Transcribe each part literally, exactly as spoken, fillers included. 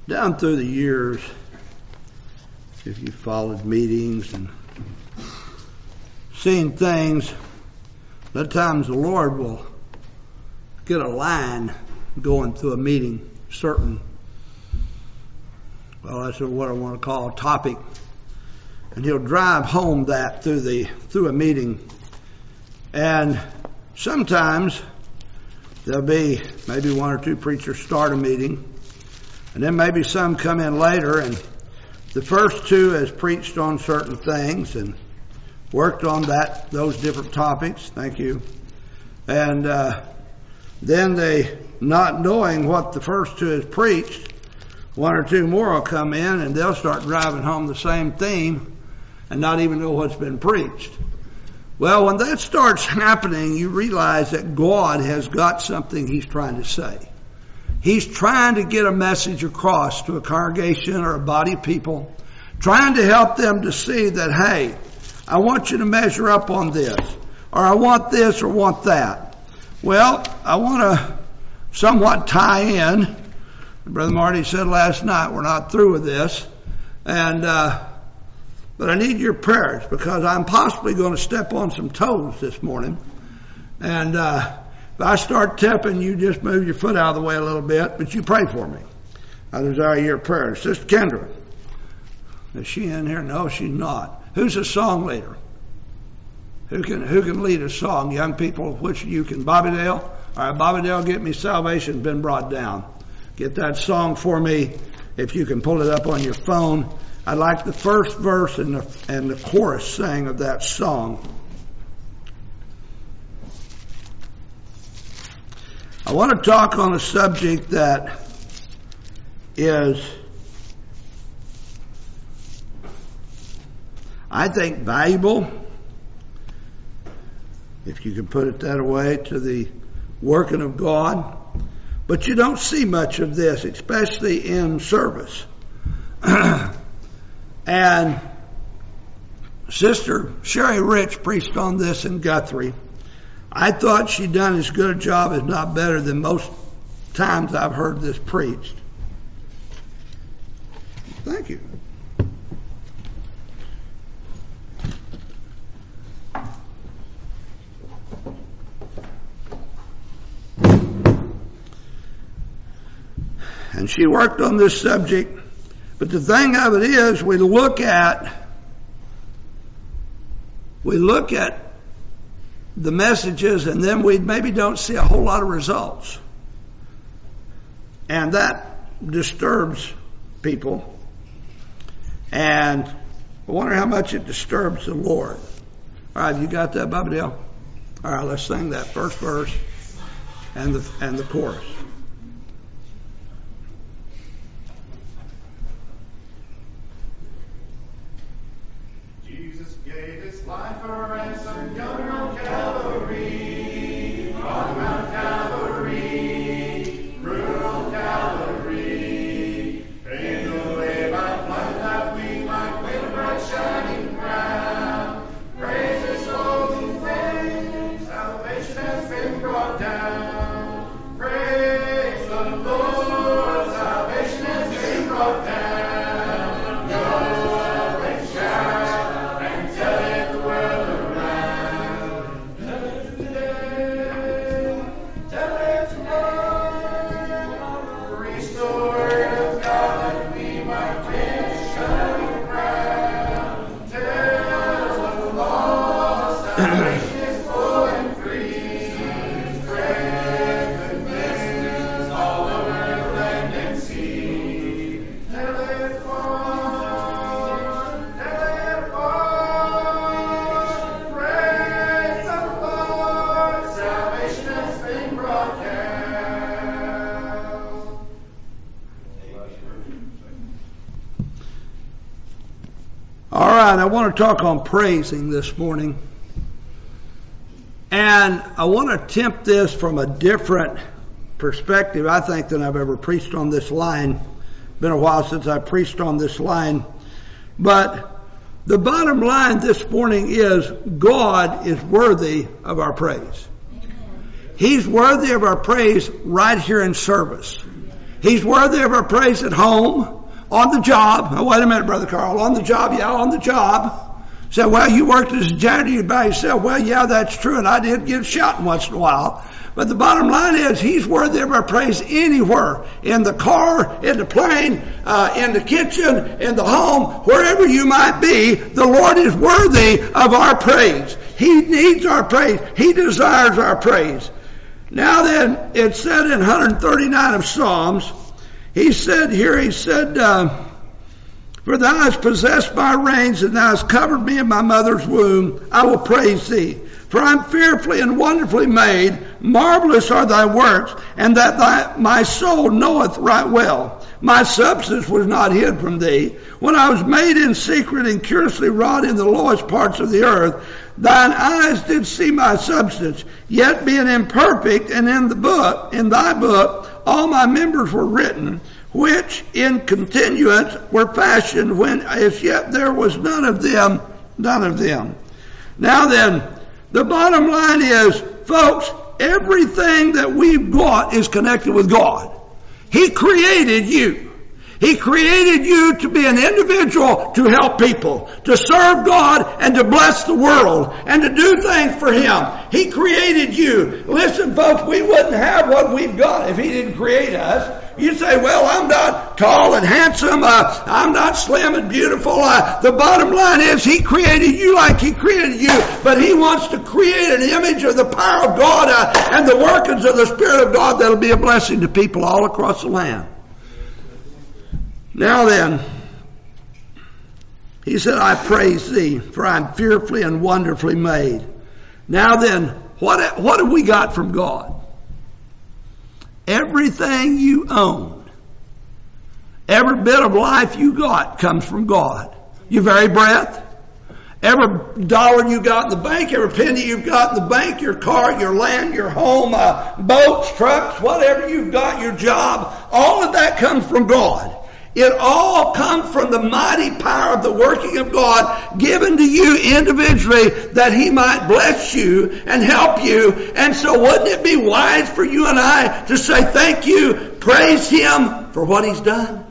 Down through the years, if you followed meetings and seen things, at times the Lord will get a line going through a meeting, certain, well, that's what I want to call a topic, and He'll drive home that through the through a meeting. And sometimes there'll be maybe one or two preachers start a meeting, and then maybe some come in later, and the first two has preached on certain things and worked on that those different topics. Thank you. And uh, then they, not knowing what the first two has preached, one or two more will come in and they'll start driving home the same theme and not even know what's been preached. Well, when that starts happening, you realize that God has got something He's trying to say. He's trying to get a message across to a congregation or a body of people, trying to help them to see that, hey, I want you to measure up on this, or I want this or want that. Well, I want to somewhat tie in. Brother Marty said last night, we're not through with this, and uh, but I need your prayers because I'm possibly going to step on some toes this morning. And uh, if I start tipping, you just move your foot out of the way a little bit, but you pray for me. I desire your prayers. Sister Kendra, is she in here? No, she's not. Who's a song leader? Who can who can lead a song? Young people, which you can. Bobby Dale? All right, Bobby Dale, get me Salvation's Been Brought Down. Get that song for me if you can pull it up on your phone. I'd like the first verse and the, and the chorus sang of that song. I want to talk on a subject that is, I think, valuable, if you can put it that way, to the working of God. But you don't see much of this, especially in service. And Sister Sherry Rich preached on this in Guthrie. I thought she'd done as good a job, if not better, than most times I've heard this preached. Thank you. And she worked on this subject. But the thing of it is, we look at, we look at the messages and then we maybe don't see a whole lot of results. And that disturbs people. And I wonder how much it disturbs the Lord. All right, you got that, Bobby Dale? All right, let's sing that first verse and the and the chorus. Jesus gave His life a ransom yonder on Calvary, on Mount Calvary, rural Calvary, in the way by blood that we might win a bright shining crown. Praise His holy name, salvation has been brought down. Praise the Lord, salvation has been brought down. I want to talk on praising this morning. And I want to attempt this from a different perspective, I think, than I've ever preached on this line. Been a while since I preached on this line. But the bottom line this morning is God is worthy of our praise. He's worthy of our praise right here in service. He's worthy of our praise at home, on the job. Oh, wait a minute, Brother Carl. On the job, yeah, on the job. Say, well, you worked as a janitor by yourself. Well, yeah, that's true, and I did get shot once in a while. But the bottom line is, He's worthy of our praise anywhere. In the car, in the plane, uh, in the kitchen, in the home, wherever you might be, the Lord is worthy of our praise. He needs our praise. He desires our praise. Now then, it said in one thirty-nine of Psalms, He said here, He said, uh, for Thou hast possessed my reins, and Thou hast covered me in my mother's womb. I will praise Thee. For I am fearfully and wonderfully made. Marvelous are Thy works, and that thy, my soul knoweth right well. My substance was not hid from Thee. When I was made in secret and curiously wrought in the lowest parts of the earth, Thine eyes did see my substance. Yet being imperfect, and in the book, in Thy book, all my members were written, which in continuance were fashioned, when as yet there was none of them, none of them. Now then, the bottom line is, folks, everything that we've got is connected with God. He created you. He created you to be an individual to help people, to serve God and to bless the world and to do things for Him. He created you. Listen, folks, we wouldn't have what we've got if He didn't create us. You say, well, I'm not tall and handsome. Uh, I'm not slim and beautiful. Uh, the bottom line is He created you like He created you, but He wants to create an image of the power of God uh, and the workings of the Spirit of God that'll be a blessing to people all across the land. Now then, He said, I praise Thee, for I am fearfully and wonderfully made. Now then, what, what have we got from God? Everything you own, every bit of life you got comes from God. Your very breath, every dollar you got in the bank, every penny you've got in the bank, your car, your land, your home, uh, boats, trucks, whatever you've got, your job, all of that comes from God. It all comes from the mighty power of the working of God given to you individually that He might bless you and help you. And so wouldn't it be wise for you and I to say thank you, praise Him for what He's done?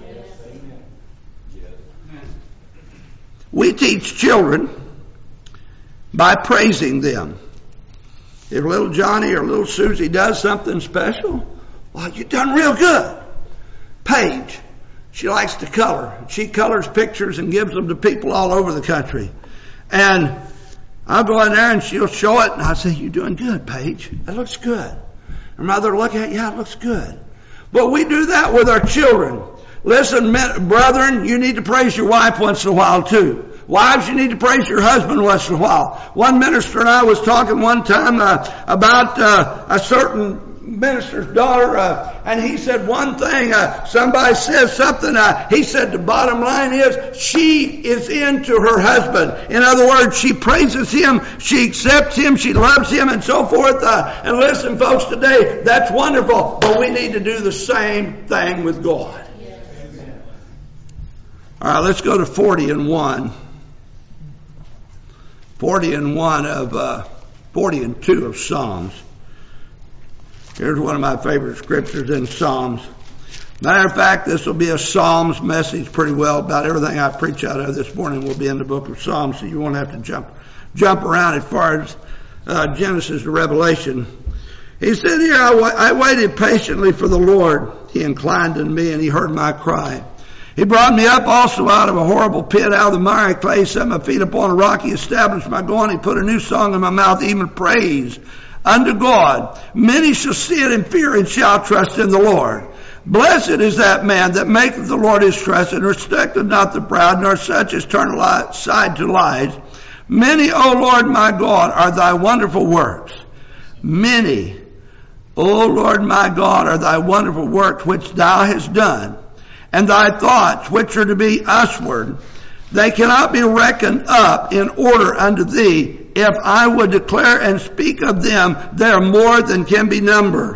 We teach children by praising them. If little Johnny or little Susie does something special, well, you've done real good. Paige, she likes to color. She colors pictures and gives them to people all over the country. And I'll go in there and she'll show it, and I'll say, you're doing good, Paige. That looks good. Her mother will look at it, yeah, it looks good. But we do that with our children. Listen, men, brethren, you need to praise your wife once in a while too. Wives, you need to praise your husband once in a while. One minister and I was talking one time uh, about uh, a certain minister's daughter, uh, and he said one thing, uh, somebody says something, uh, he said the bottom line is she is into her husband. In other words, she praises him, she accepts him, she loves him, and so forth. Uh, and listen, folks, today, that's wonderful, but we need to do the same thing with God. All right, let's go to forty and one. forty and one of, uh, forty and two of Psalms. Here's one of my favorite scriptures in Psalms. Matter of fact, this will be a Psalms message pretty well. About everything I preach out of this morning will be in the book of Psalms, so you won't have to jump jump around as far as uh, Genesis to Revelation. He said here, I, wa- I waited patiently for the Lord. He inclined unto me and He heard my cry. He brought me up also out of a horrible pit, out of the miry clay, set my feet upon a rock. He established my going. He put a new song in my mouth, even praise unto God. Many shall see it and fear and shall trust in the Lord. Blessed is that man that maketh the Lord his trust, and respecteth not the proud, nor such as turn aside to lies. Many, O Lord my God, are thy wonderful works. Many, O Lord my God, are thy wonderful works which thou hast done, and thy thoughts which are to be usward. They cannot be reckoned up in order unto thee. If I would declare and speak of them, they are more than can be numbered.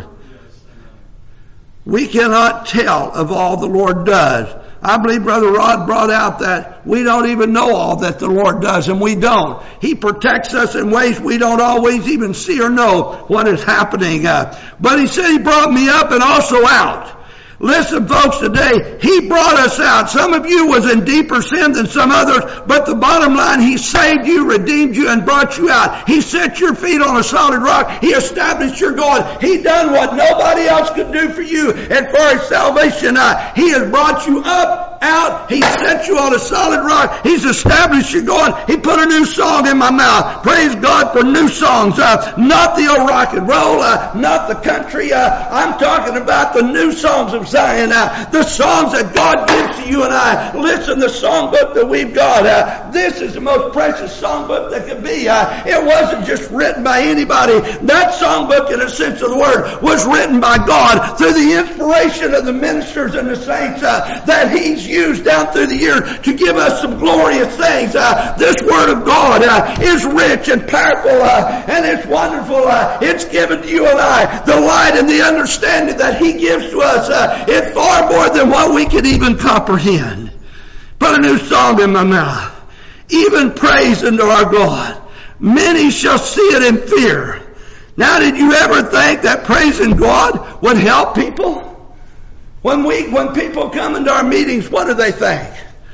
We cannot tell of all the Lord does. I believe Brother Rod brought out that we don't even know all that the Lord does, and we don't. He protects us in ways we don't always even see or know what is happening. Uh, but He said He brought me up and also out. Listen, folks, today, He brought us out. Some of you was in deeper sin than some others, but the bottom line, He saved you, redeemed you, and brought you out. He set your feet on a solid rock. He established your God. He done what nobody else could do for you. And for His salvation, uh, He has brought you up, out. He set you on a solid rock. He's established your God. He put a new song in my mouth. Praise God for new songs. Uh, not the old rock and roll, uh, not the country. Uh, I'm talking about the new songs of Zion, uh, the songs that God gives to you and I. Listen, the songbook that we've got, uh, this is the most precious songbook that could be. Uh, it wasn't just written by anybody. That songbook, in a sense of the word, was written by God through the inspiration of the ministers and the saints uh, that He's used down through the year to give us some glorious things. Uh, this Word of God uh, is rich and powerful uh, and it's wonderful. Uh, it's given to you and I. The light and the understanding that He gives to us uh, it's far more than what we can even comprehend. Put a new song in my mouth. Even praise unto our God. Many shall see it in fear. Now, did you ever think that praising God would help people? When we, when people come into our meetings, what do they think?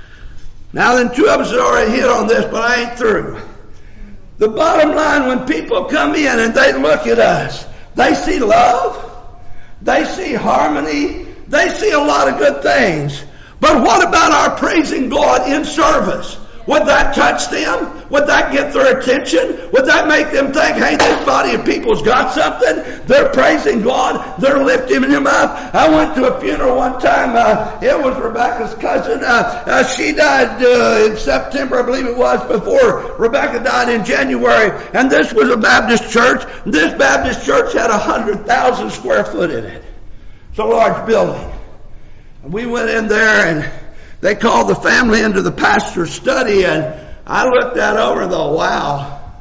Now then, two of us have already hit on this, but I ain't through. The bottom line, when people come in and they look at us, they see love. They see harmony. They see a lot of good things. But what about our praising God in service? Would that touch them? Would that get their attention? Would that make them think, hey, this body of people's got something? They're praising God. They're lifting Him up. I went to a funeral one time. Uh, it was Rebecca's cousin. Uh, uh, she died uh, in September, I believe it was, before Rebecca died in January. And this was a Baptist church. This Baptist church had one hundred thousand square foot in it. It's a large building. And we went in there and they called the family into the pastor's study, and I looked that over and thought, wow,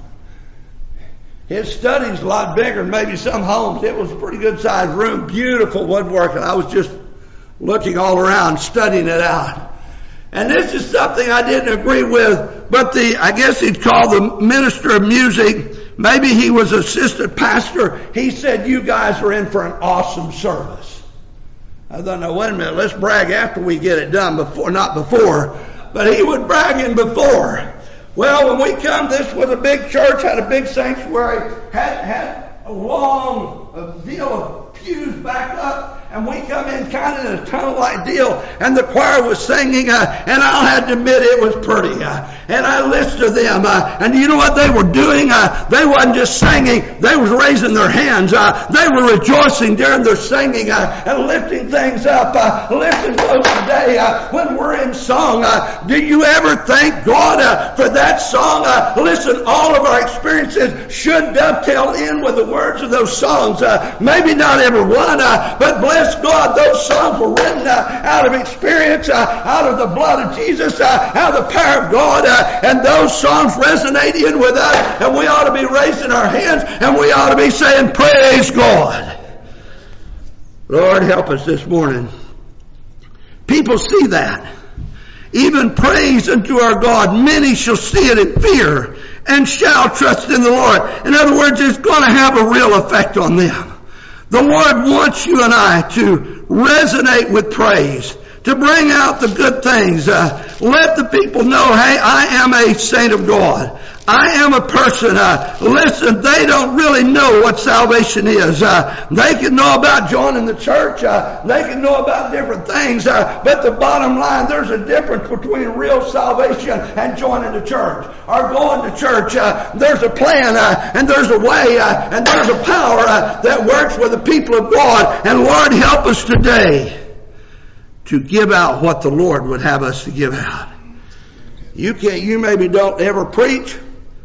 his study's a lot bigger than maybe some homes. It was a pretty good sized room, beautiful woodwork, and I was just looking all around, studying it out. And this is something I didn't agree with, but the, I guess he'd call the minister of music, maybe he was assistant pastor. He said, you guys are in for an awesome service. I thought, now wait a minute, let's brag after we get it done, before, not before. But he would brag in before. Well, when we come, this was a big church, had a big sanctuary, had, had a long a deal of pews back up, and we come in kind of in a tunnel-like deal, and the choir was singing, uh, and I'll have to admit it was pretty. Uh, and I listened to them, uh, and you know what they were doing? Uh, they wasn't just singing, they was raising their hands. Uh, they were rejoicing during their singing uh, and lifting things up. Uh, listen, folks, today uh, when we're in song, uh, do you ever thank God uh, for that song? Uh, listen, all of our experiences should dovetail in with the words of those songs. Uh, maybe not every one, uh, but bless God, those songs were written uh, out of experience, uh, out of the blood of Jesus, uh, out of the power of God, uh, and those songs resonate in with us, and we ought to be raising our hands, and we ought to be saying, praise God. Lord, help us this morning. People see that. Even praise unto our God, many shall see it in fear, and shall trust in the Lord. In other words, it's going to have a real effect on them. The Lord wants you and I to resonate with praise, to bring out the good things. Uh, let the people know, hey, I am a saint of God. I am a person. Uh, listen, they don't really know what salvation is. Uh, they can know about joining the church. Uh, they can know about different things. Uh, but the bottom line, there's a difference between real salvation and joining the church or going to church. Uh, there's a plan uh, and there's a way uh, and there's a power uh, that works with the people of God. And Lord, help us today to give out what the Lord would have us to give out. You can't, you maybe don't ever preach.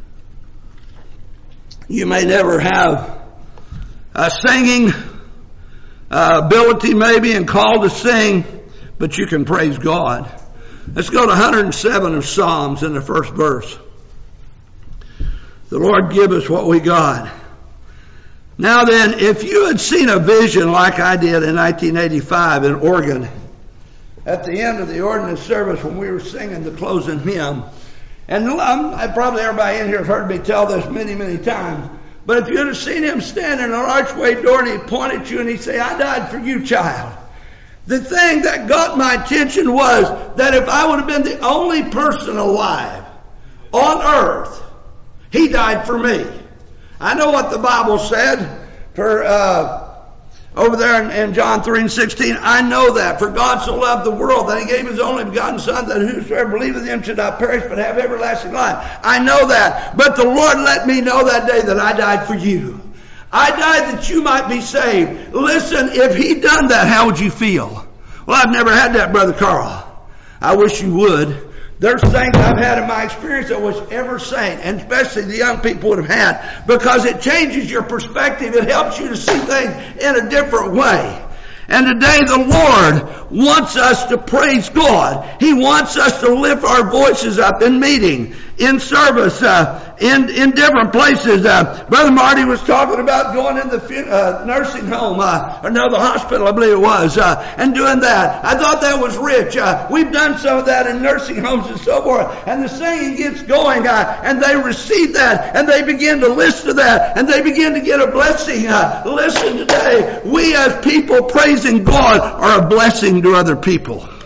You may never have a singing uh, ability maybe and call to sing, but you can praise God. Let's go to one hundred seven of Psalms in the first verse. The Lord give us what we got. Now then, if you had seen a vision like I did in nineteen eighty-five in Oregon, at the end of the ordinance service when we were singing the closing hymn, and um, probably everybody in here has heard me tell this many, many times, but if you'd have seen him standing in an archway door and he pointed at you and he'd say, I died for you, child. The thing that got my attention was that if I would have been the only person alive on earth, he died for me. I know what the Bible said for uh, over there in, in John three and sixteen. I know that. For God so loved the world that he gave his only begotten Son, that whosoever believeth in him should not perish but have everlasting life. I know that. But the Lord let me know that day that I died for you. I died that you might be saved. Listen, if he'd done that, how would you feel? Well, I've never had that, Brother Carl. I wish you would. There's things I've had in my experience that was ever saint, and especially the young people would have had, because it changes your perspective. It helps you to see things in a different way. And today the Lord wants us to praise God. He wants us to lift our voices up in meeting, in service, uh, in, in different places. Uh, Brother Marty was talking about going in the uh, nursing home, uh, or no, the hospital, I believe it was, uh, and doing that. I thought that was rich. Uh, we've done some of that in nursing homes and so forth. And the singing gets going, uh, and they receive that, and they begin to listen to that, and they begin to get a blessing. Uh, listen today, we as people praising God are a blessing to other people. one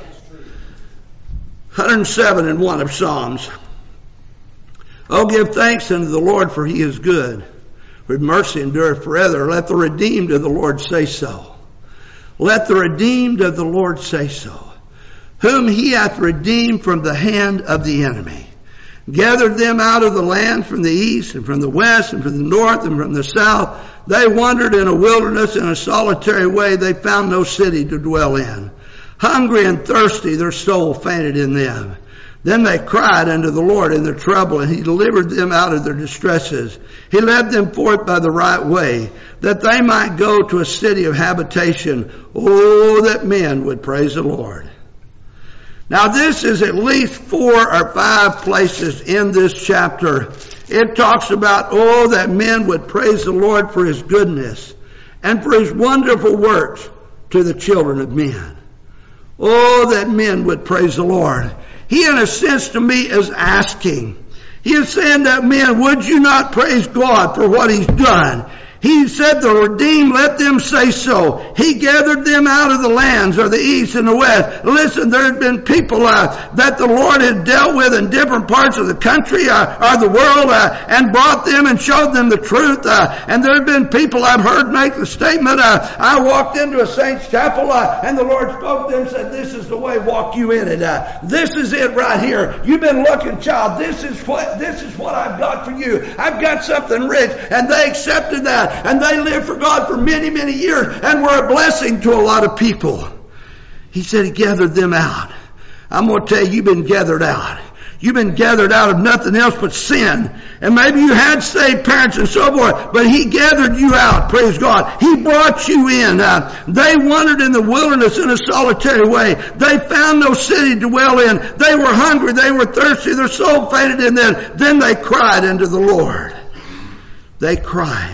hundred seven and one of Psalms. Oh, give thanks unto the Lord, for he is good. With mercy endureth forever. Let the redeemed of the Lord say so. Let the redeemed of the Lord say so. Whom he hath redeemed from the hand of the enemy. Gathered them out of the land from the east and from the west and from the north and from the south. They wandered in a wilderness in a solitary way. They found no city to dwell in. Hungry and thirsty, their soul fainted in them. Then they cried unto the Lord in their trouble, and he delivered them out of their distresses. He led them forth by the right way, that they might go to a city of habitation. Oh, that men would praise the Lord. Now this is at least four or five places in this chapter. It talks about, oh, that men would praise the Lord for his goodness and for his wonderful works to the children of men. Oh, that men would praise the Lord. He, in a sense, to me, is asking. He is saying that, men, would you not praise God for what he's done? He said, the redeemed, let them say so. He gathered them out of the lands of the east and the west. Listen, there had been people uh, that the Lord had dealt with in different parts of the country uh, or the world uh, and brought them and showed them the truth. Uh, and there had been people I've heard make the statement, uh, I walked into a saint's chapel uh, and the Lord spoke to them and said, this is the way, walk you in it. Uh, this is it right here. You've been looking, child. This is what, this is what I've got for you. I've got something rich. And they accepted that. And they lived for God for many, many years and were a blessing to a lot of people. He said he gathered them out. I'm going to tell you, you've been gathered out. You've been gathered out of nothing else but sin. And maybe you had saved parents and so forth, but he gathered you out, praise God. He brought you in. Uh, they wandered in the wilderness in a solitary way. They found no city to dwell in. They were hungry. They were thirsty. Their soul fainted in them. Then they cried unto the Lord. They cried.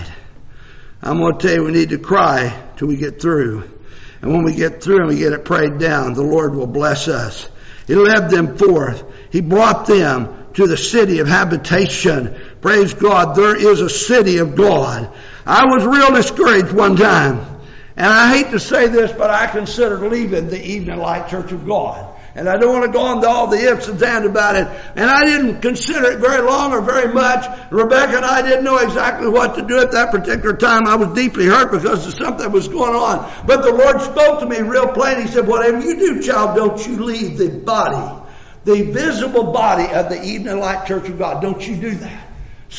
I'm going to tell you, we need to cry till we get through. And when we get through and we get it prayed down, the Lord will bless us. He led them forth. He brought them to the city of habitation. Praise God, there is a city of God. I was real discouraged one time. And I hate to say this, but I considered leaving the Evening Light Church of God. And I don't want to go into all the ifs and ands about it. And I didn't consider it very long or very much. Rebecca and I didn't know exactly what to do at that particular time. I was deeply hurt because of something that was going on. But the Lord spoke to me real plain. He said, whatever you do, child, don't you leave the body, the visible body of the Evening Light Church of God. Don't you do that.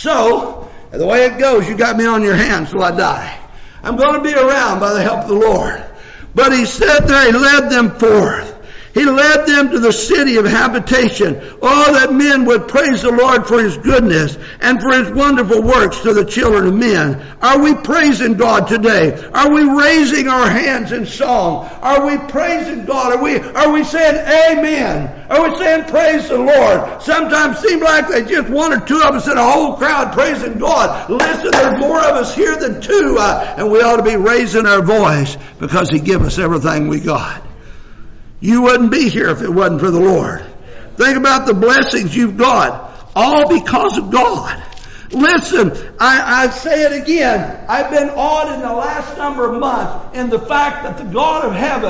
So, the way it goes, you got me on your hands till I die. I'm going to be around by the help of the Lord. But he said there, he led them forth. He led them to the city of habitation. Oh, that men would praise the Lord for his goodness and for his wonderful works to the children of men. Are we praising God today? Are we raising our hands in song? Are we praising God? Are we, are we saying amen? Are we saying praise the Lord? Sometimes it seems like they just one or two of us in a whole crowd praising God. Listen, there's more of us here than two, uh, and we ought to be raising our voice because he gave us everything we got. You wouldn't be here if it wasn't for the Lord. Think about the blessings you've got, all because of God. Listen, I, I say it again. I've been awed in the last number of months in the fact that the God of heaven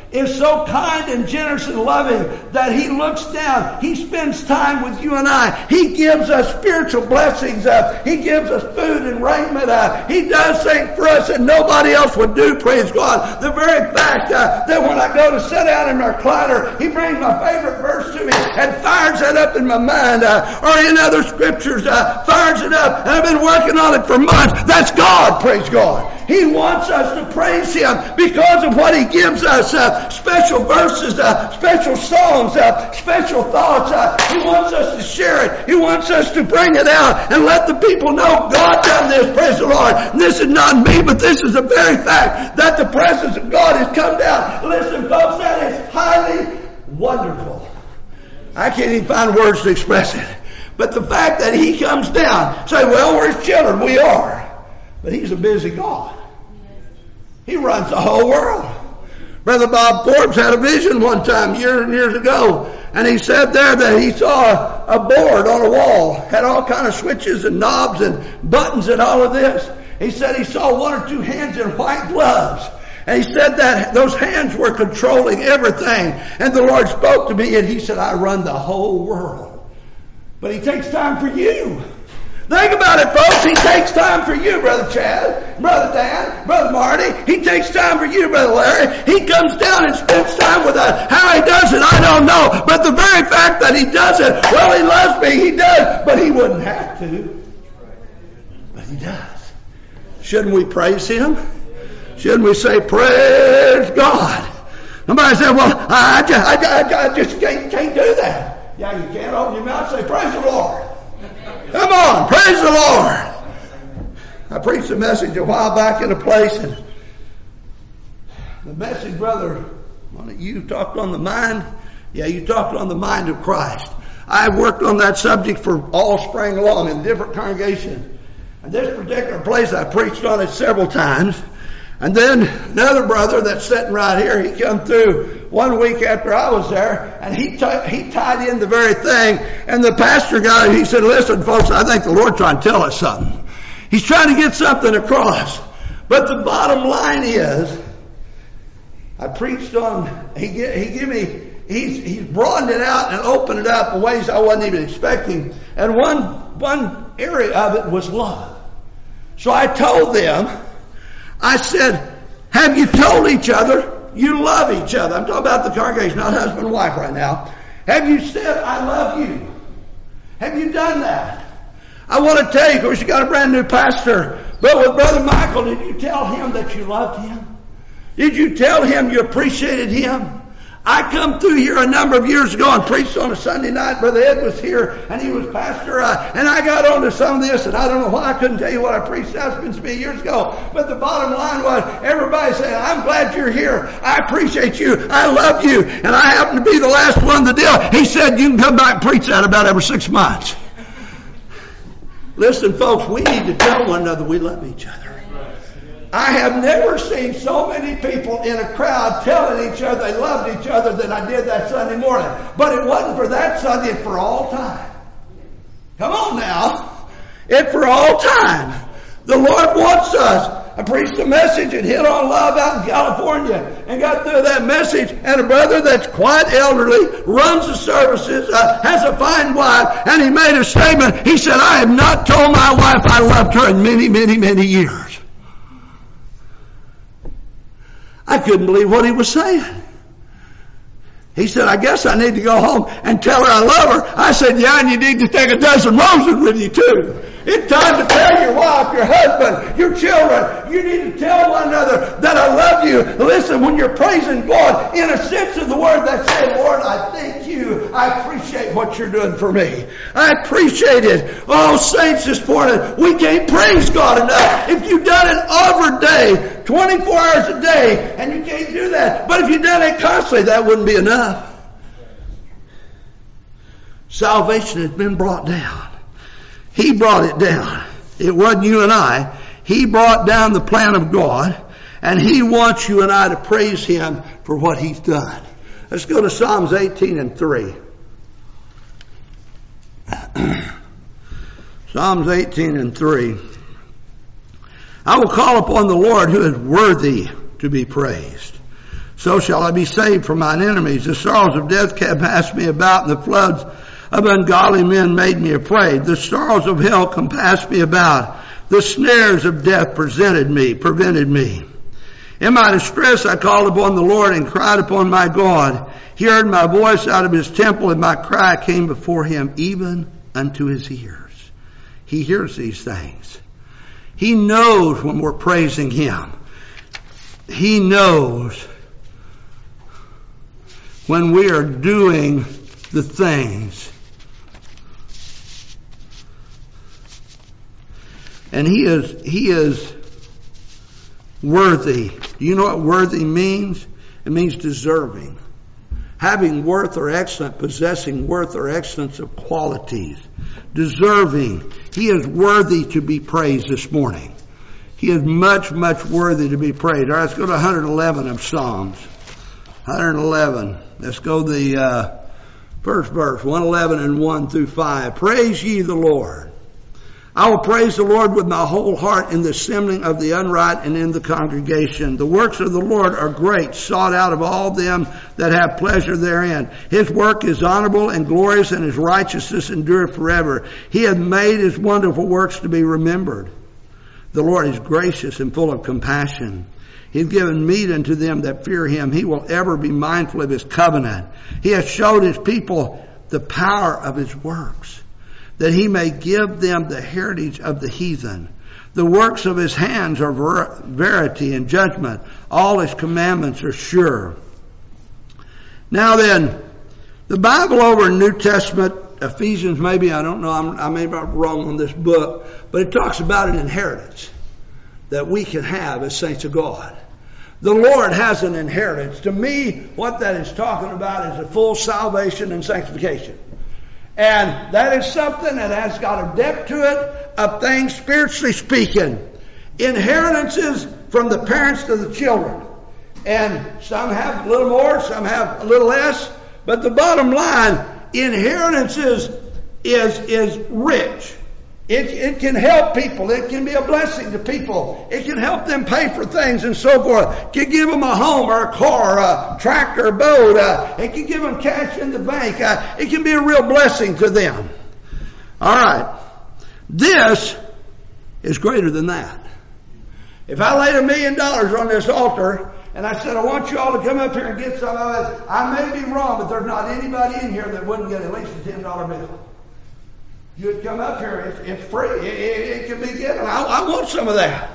is so kind and generous and loving that He looks down. He spends time with you and I. He gives us spiritual blessings. Uh, he gives us food and raiment. Uh, he does things for us that nobody else would do, praise God. The very fact uh, that when I go to sit down in my recliner, He brings my favorite verse to me and fires that up in my mind. Uh, or in other scriptures, uh, fires it up. And I've been working on it for months. That's God, praise God. He wants us to praise Him because of what He gives us. Uh, special verses, uh, special songs, uh, special thoughts. Uh, he wants us to share it. He wants us to bring it out and let the people know God done this, praise the Lord. And this is not me, but this is the very fact that the presence of God has come down. Listen, folks, that is highly wonderful. I can't even find words to express it. But the fact that He comes down, say, well, we're His children. We are. But He's a busy God. He runs the whole world. Brother Bob Forbes had a vision one time, years and years ago, and he said there that he saw a board on a wall, had all kind of switches and knobs and buttons and all of this. He said he saw one or two hands in white gloves. And he said that those hands were controlling everything. And the Lord spoke to me and He said, I run the whole world. But He takes time for you. Think about it, folks. He takes time for you, Brother Chad, Brother Dan, Brother Marty. He takes time for you, Brother Larry. He comes down and spends time with us. How He does it, I don't know. But the very fact that He does it, well, He loves me, He does. But He wouldn't have to. But He does. Shouldn't we praise Him? Shouldn't we say, praise God? Somebody said, well, I just, I, I, I just can't, can't do that. Yeah, you can't open your mouth and say, praise the Lord. Come on, praise the Lord. I preached a message a while back in a place, and the message, brother, you talked on the mind. Yeah, you talked on the mind of Christ. I've worked on that subject for all spring long in different congregations. And this particular place, I preached on it several times. And then another brother that's sitting right here, he come through one week after I was there, and he t- he tied in the very thing. And the pastor guy, he said, listen, folks, I think the Lord's trying to tell us something. He's trying to get something across. But the bottom line is, I preached on, he, he gave me, he's, he's broadened it out and opened it up in ways I wasn't even expecting. And one, one area of it was love. So I told them, I said, have you told each other you love each other? I'm talking about the congregation, not husband and wife right now. Have you said, I love you? Have you done that? I want to tell you, of course, you got a brand new pastor, but with Brother Michael, did you tell him that you loved him? Did you tell him you appreciated him? I come through here a number of years ago and preached on a Sunday night. Brother Ed was here, and he was pastor. Uh, and I got onto some of this, and I don't know why I couldn't tell you what I preached. That's been many years ago. But the bottom line was, everybody said, I'm glad you're here. I appreciate you. I love you. And I happen to be the last one to deal. He said, you can come back and preach that about every six months. Listen, folks, we need to tell one another we love each other. I have never seen so many people in a crowd telling each other they loved each other than I did that Sunday morning. But it wasn't for that Sunday, it's for all time. Come on now. It's for all time. The Lord wants us. I preached a message and hit on love out in California and got through that message, and a brother that's quite elderly runs the services, uh, has a fine wife, and he made a statement. He said, I have not told my wife I loved her in many, many, many years. I couldn't believe what he was saying. He said, I guess I need to go home and tell her I love her. I said, yeah, and you need to take a dozen roses with you too. It's time to tell your wife, your husband, your children. You need to tell one another that I love you. Listen, when you're praising God, in a sense of the word, that's saying, Lord, I thank you. I appreciate what you're doing for me. I appreciate it. Oh, saints, this morning, we can't praise God enough. If you've done it every day, twenty-four hours a day, and you can't do that. But if you've done it constantly, that wouldn't be enough. Salvation has been brought down. He brought it down. It wasn't you and I. He brought down the plan of God, and He wants you and I to praise Him for what He's done. Let's go to Psalms eighteen and three. Psalms eighteen and three. I will call upon the Lord who is worthy to be praised. So shall I be saved from mine enemies. The sorrows of death compassed me about, and the floods of ungodly men made me afraid. The sorrows of hell compassed me about. The snares of death presented me, prevented me. In my distress I called upon the Lord and cried upon my God. He heard my voice out of his temple, and my cry came before him, even unto his ears. He hears these things. He knows when we're praising him. He knows when we are doing the things. And he is, he is worthy. Do you know what worthy means? It means deserving. Having worth or excellence, possessing worth or excellence of qualities. Deserving. He is worthy to be praised this morning. He is much, much worthy to be praised. All right, let's go to one eleven of Psalms. one eleven. Let's go to the uh, first verse, one eleven and one through five. Praise ye the Lord. I will praise the Lord with my whole heart in the assembling of the upright and in the congregation. The works of the Lord are great, sought out of all them that have pleasure therein. His work is honorable and glorious, and his righteousness endureth forever. He hath made his wonderful works to be remembered. The Lord is gracious and full of compassion. He hath given meat unto them that fear him. He will ever be mindful of his covenant. He hath showed his people the power of his works, that he may give them the heritage of the heathen. The works of his hands are ver- verity and judgment. All his commandments are sure. Now then, the Bible over in New Testament, Ephesians maybe, I don't know, I'm, I may be wrong on this book, but it talks about an inheritance that we can have as saints of God. The Lord has an inheritance. To me, what that is talking about is a full salvation and sanctification. And that is something that has got a depth to it of things spiritually speaking. Inheritances from the parents to the children. And some have a little more, some have a little less. But the bottom line, inheritances is, is rich. It, it can help people. It can be a blessing to people. It can help them pay for things and so forth. It can give them a home or a car, a tractor, a boat. Uh, it can give them cash in the bank. Uh, it can be a real blessing to them. All right. This is greater than that. If I laid a million dollars on this altar and I said, I want you all to come up here and get some of it, I may be wrong, but there's not anybody in here that wouldn't get at least a ten dollar bill. You'd come up here, it's, it's free, it, it, it can be given. I, I want some of that.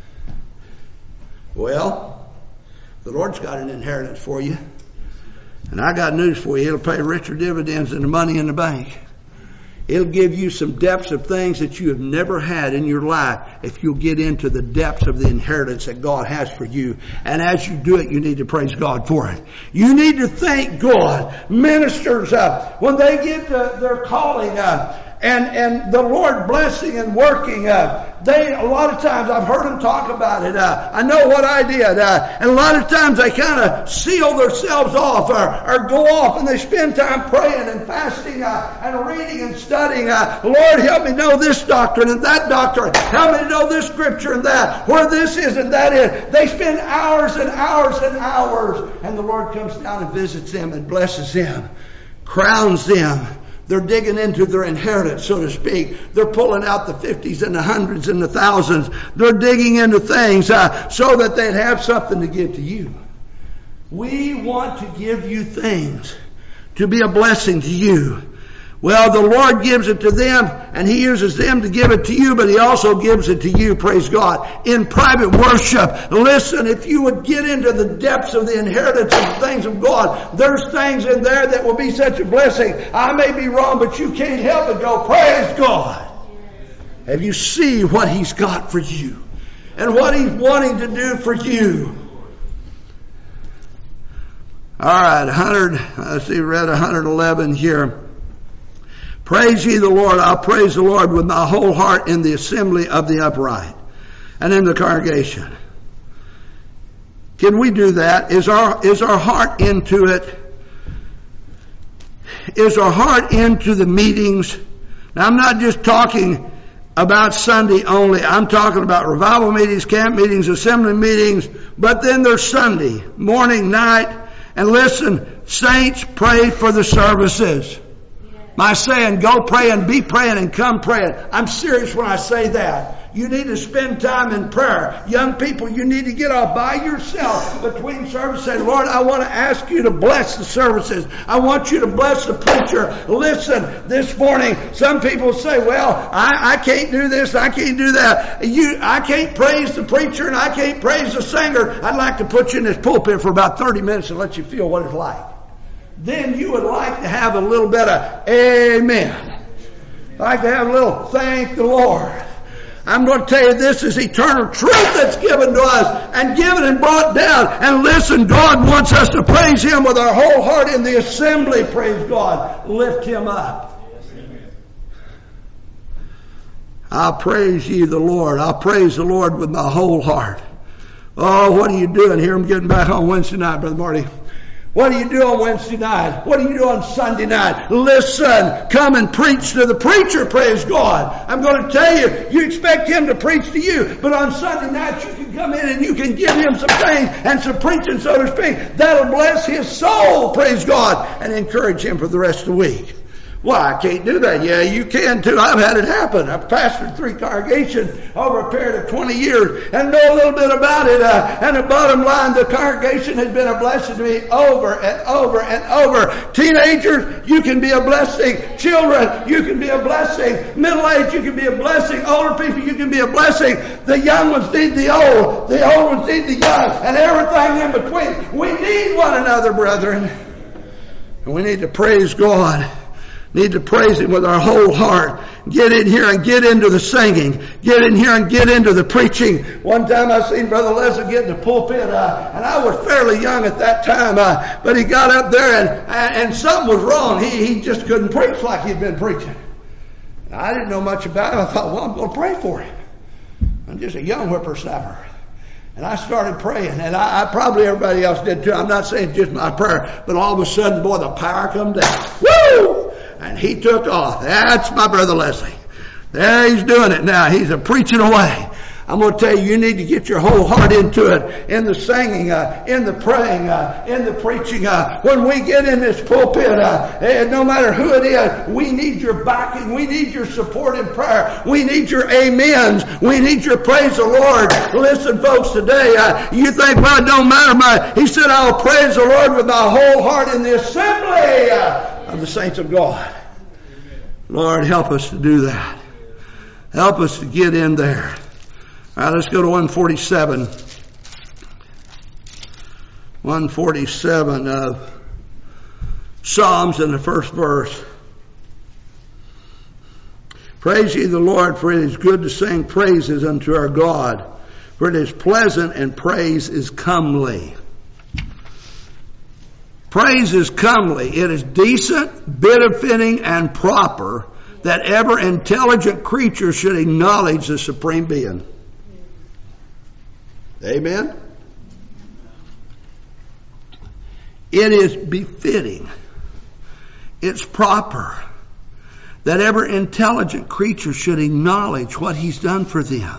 Well, the Lord's got an inheritance for you. And I got news for you. It'll pay richer dividends than the money in the bank. It'll give you some depths of things that you have never had in your life if you'll get into the depths of the inheritance that God has for you. And as you do it, you need to praise God for it. You need to thank God. Ministers, uh, when they get uh, their calling, uh, And, and the Lord blessing and working, uh, they, a lot of times I've heard them talk about it. Uh, I know what I did. Uh, and a lot of times they kind of seal themselves off or, or go off and they spend time praying and fasting uh, and reading and studying. Uh, Lord, help me know this doctrine and that doctrine. Help me to know this scripture and that. Where this is and that is. They spend hours and hours and hours. And the Lord comes down and visits them and blesses them. Crowns them. They're digging into their inheritance, so to speak. They're pulling out the fifties and the hundreds and the thousands. They're digging into things uh, so that they'd have something to give to you. We want to give you things to be a blessing to you. Well, the Lord gives it to them, and He uses them to give it to you, but He also gives it to you, praise God, in private worship. Listen, if you would get into the depths of the inheritance of the things of God, there's things in there that will be such a blessing. I may be wrong, but you can't help but go, praise God. Have you see what He's got for you and what He's wanting to do for you? All right, one hundred, let's see, read one eleven here. Praise ye the Lord. I'll praise the Lord with my whole heart in the assembly of the upright and in the congregation. Can we do that? Is our, is our heart into it? Is our heart into the meetings? Now, I'm not just talking about Sunday only. I'm talking about revival meetings, camp meetings, assembly meetings, but then there's Sunday, morning, night. And listen, saints, pray for the services. My saying, go pray and be praying and come praying. I'm serious when I say that. You need to spend time in prayer. Young people, you need to get off by yourself between services. Say, Lord, I want to ask you to bless the services. I want you to bless the preacher. Listen, this morning, some people say, well, I, I can't do this, I can't do that. You, I can't praise the preacher and I can't praise the singer. I'd like to put you in this pulpit for about thirty minutes and let you feel what it's like. Then you would like to have a little bit of amen. Like to have a little thank the Lord. I'm going to tell you, this is eternal truth that's given to us and given and brought down. And listen, God wants us to praise Him with our whole heart in the assembly. Praise God. Lift Him up. I'll praise ye the Lord. I'll praise the Lord with my whole heart. Oh, what are you doing here? I'm getting back on Wednesday night, Brother Marty. What do you do on Wednesday night? What do you do on Sunday night? Listen, come and preach to the preacher, praise God. I'm going to tell you, you expect him to preach to you, but on Sunday night you can come in and you can give him some things and some preaching, so to speak. That'll bless his soul, praise God, and encourage him for the rest of the week. Well, I can't do that. Yeah, you can too. I've had it happen. I've pastored three congregations over a period of twenty years and know a little bit about it. Uh, and the bottom line, the congregation has been a blessing to me over and over and over. Teenagers, you can be a blessing. Children, you can be a blessing. Middle age, you can be a blessing. Older people, you can be a blessing. The young ones need the old. The old ones need the young. And everything in between. We need one another, brethren. And we need to praise God. Need to praise Him with our whole heart. Get in here and get into the singing. Get in here and get into the preaching. One time I seen Brother Leslie get in the pulpit, uh, and I was fairly young at that time, uh, but he got up there and, and, and something was wrong. He, he just couldn't preach like he'd been preaching. And I didn't know much about him. I thought, well, I'm going to pray for him. I'm just a young whippersnapper. And I started praying, and I, I probably everybody else did too. I'm not saying just my prayer, but all of a sudden, boy, the power come down. Woo! And he took off. That's my Brother Leslie. There he's doing it now. He's a preaching away. I'm going to tell you, you need to get your whole heart into it, in the singing, uh, in the praying, uh, in the preaching. Uh, when we get in this pulpit, uh, and no matter who it is, we need your backing. We need your support in prayer. We need your amens. We need your praise the Lord. Listen, folks, today, uh, you think, well, it don't matter. My, he said, I'll praise the Lord with my whole heart in the assembly uh, of the saints of God. Lord, help us to do that. Help us to get in there. All right, let's go to one forty-seven. one forty-seven of Psalms in the first verse. Praise ye the Lord, for it is good to sing praises unto our God. For it is pleasant and praise is comely. Praise is comely. It is decent, befitting, and proper that every intelligent creature should acknowledge the Supreme Being. Amen? It is befitting. It's proper that every intelligent creature should acknowledge what He's done for them.